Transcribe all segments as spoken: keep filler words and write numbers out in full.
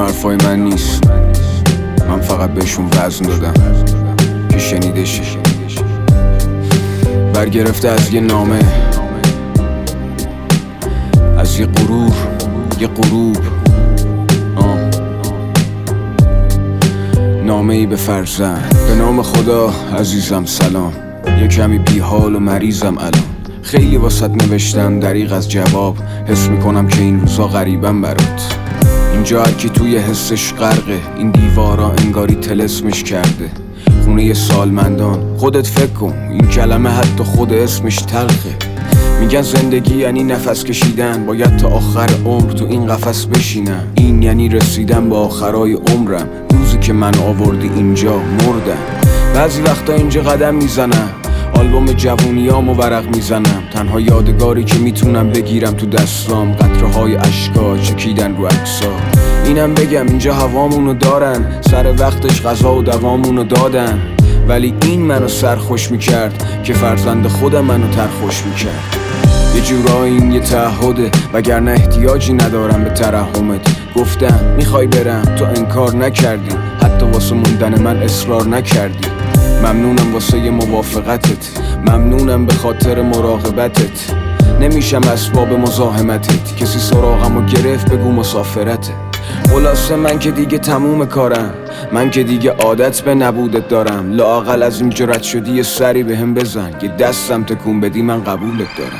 حرفای من نیست، من فقط بهشون وزن دادم که شنیده شه. برگرفته از یه نامه، از یه غرور، یه غروب، آه. نامه ای به فرزند. به نام خدا عزیزم سلام، یه کمی بی حال و مریضم الان. خیلی واسط نوشتم دریغ از جواب، حس میکنم که این روزا غریبم برات. اینجا هرکی توی حسش غرقه، این دیوارا انگاری طلسمش کرده. خونه سالمندان، خودت فکر کن این کلمه حتی خود اسمش تلخه. میگن زندگی یعنی نفس کشیدن، باید تا آخر عمر تو این قفس بشینم. این یعنی رسیدن به آخرای عمرم، روزی که من آوردی اینجا مردم. بعضی وقتا اینجا قدم میزنم، آلبوم جوونیامو ورق میزنم. تنها یادگاری که میتونم بگیرم تو دستام، قطره های اشکا چکیدن رو عکسا. اینم بگم اینجا هوامونو دارن، سر وقتش غذا و دوامونو دادن. ولی این منو سرخوش میکرد که فرزند خودم منو ترخوش میکرد. یه جورایی این یه تعهده، وگرنه احتیاجی ندارم به ترحمت. گفتم میخوای برم، تو انکار نکردی، حتی واسه موندن من اصرار نکردی. ممنونم واسه ی موافقتت، ممنونم به خاطر مراقبتت. نمیشم اسباب مزاحمتت، کسی سراغمو گرفت بگو مسافرته. خلاصه من که دیگه تموم کارم، من که دیگه عادت به نبودت دارم. لااقل از این جرأت شدی یه سری به هم بزن، یه دستم تکون بدی من قبولت دارم.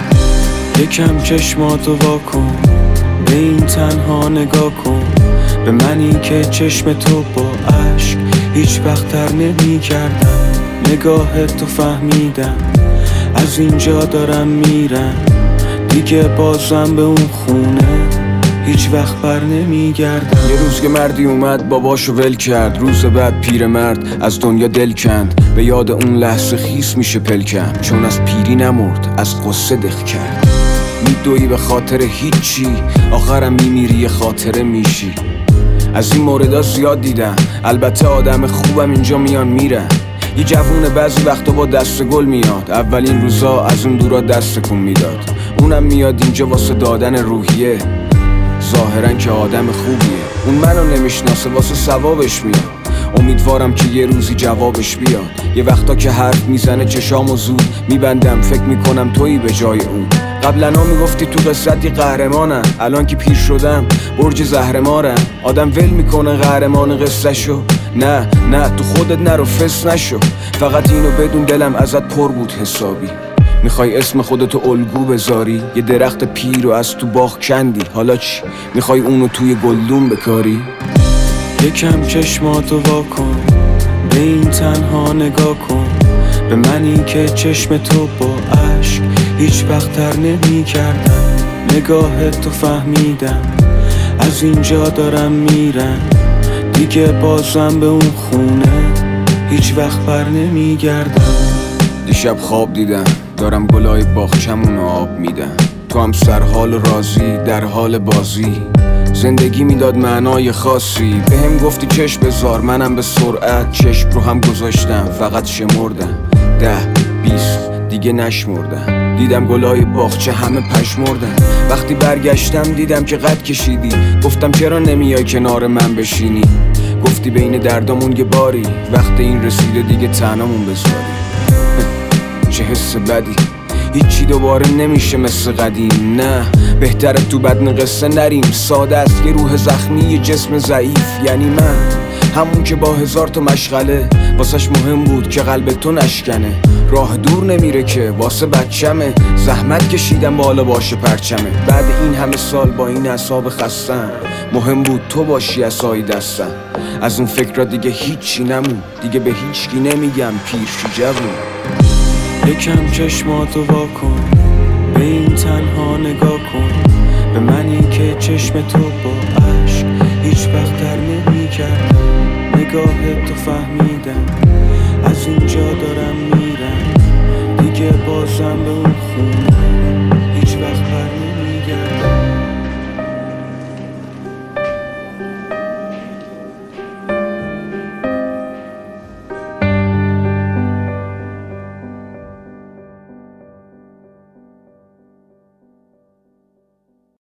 یکم چشماتو واکن، به این تنها نگاه کن. به منی که چشم تو با عشق هیچ وقت تر نمی کردم. نگاه تو فهمیدم، از اینجا دارم میرم. دیگه بازم به اون خونه هیچ وقت بر نمی گردم. یه روز که مردی اومد باباشو ول کرد، روز بعد پیرمرد از دنیا دل کند. به یاد اون لحظه خیس میشه پلکم، چون از پیری نمرد از قصه دق کرد. میدوی به خاطر هیچی، آخرم میمیری یه خاطره میشی. از این موردها زیاد دیدم، البته آدم خوبم اینجا میان میرن. یه جوونه بعضی وقتا با دست گل میاد، اولین روزا از اون دورا دست کن میداد. اونم میاد اینجا واسه دادن روحیه، ظاهرن که آدم خوبیه. اون منو نمیشناسه واسه ثوابش میاد، امیدوارم که یه روزی جوابش بیاد. یه وقتا که حرف میزنه چشامو زود میبندم، فکر میکنم تویی به جای اون. قبلنا میگفتی تو قصتی قهرمانم، الان که پیر شدم برج زهرمارم. آدم ول میکنه قهرمان قصه شو، نه نه تو خودت نرو فس نشو. فقط اینو بدون دلم ازت پر بود حسابی. میخوای اسم خودتو الگو بذاری، یه درخت پیر رو از تو باغ کندی. حالا چی؟ میخوای اونو توی گلدون بکاری؟ یکم چشماتو واکن، به این تنها نگاه کن. به منی که چشم تو با عشق هیچ وقت تر نمی کردم. نگاه تو فهمیدم، از اینجا دارم میرم. دیگه بازم به اون خونه هیچ وقت بر نمی گردم. دیشب خواب دیدم دارم گلای باغچمونو آب میدم. تو هم سرحال راضی در حال بازی، زندگی میداد معنای خاصی. به هم گفتی چشم بذار، منم به سرعت چشم رو هم گذاشتم. فقط شمردم ده بیست دیگه نشمردم. دیدم گلای باغچه همه پشمردن. وقتی برگشتم دیدم که قد کشیدی. گفتم چرا نمیای کنار من بشینی؟ گفتی بین دردامون یه باری، وقت این رسیده دیگه تنهامون بذاری. چه حس بدی، هیچی دوباره نمیشه مثل قدیم. نه بهتره تو بدن قصه نریم. ساده است یه روح زخمی یه جسم ضعیف. یعنی من همون که با هزار تا مشغله واسش مهم بود که قلب تو نشکنه. راه دور نمیره که واسه بچمه، زحمت کشیدم بالا باشه پرچمه. بعد این همه سال با این اعصاب خستم، مهم بود تو باشی عصای دستم. از اون فکرها دیگه هیچی نمون، دیگه به هیچکی نمیگم پیر شو جوون. یکم چشماتو واکن، به این تنها نگاه کن. به منی که چشم تو با عشق هیچ وقت تر نمی کردم. نگاه تو فهمیدم، از اینجا دارم میرم. دیگه بازم به اون خونه